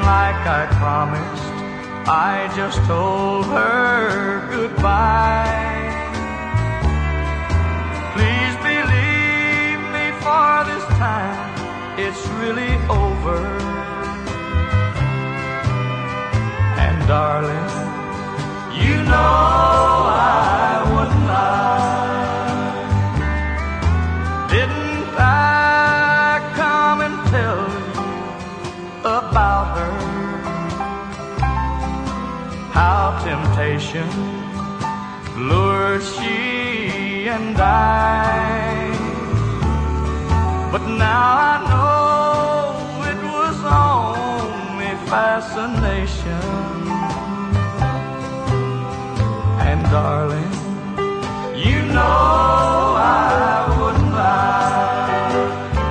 like I promised, I just told her goodbye. Please believe me, for this time it's really over. And darling, you know I wouldn't lie. Didn't I come and tell you about her? How temptation lures she and I. But now I know it was only fascination. And darling, you know I wouldn't lie.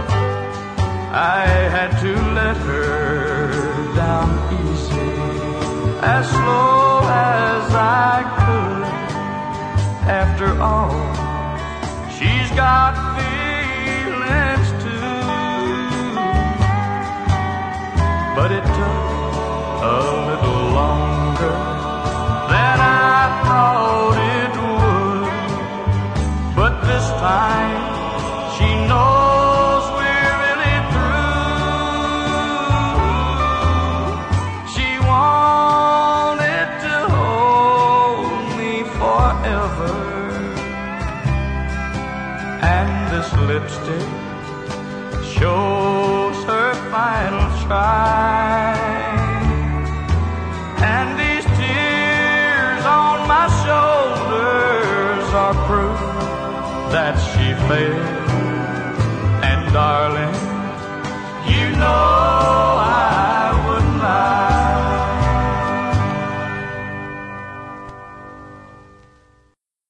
I had to let her down easy, as slow as I could. After all, she's got feelings too. But it took a little longer than I thought it would. But this time she knows we're really through. She wanted to hold me forever, and this lipstick shows her final try. And these tears on my shoulders are proof that she failed. And darling,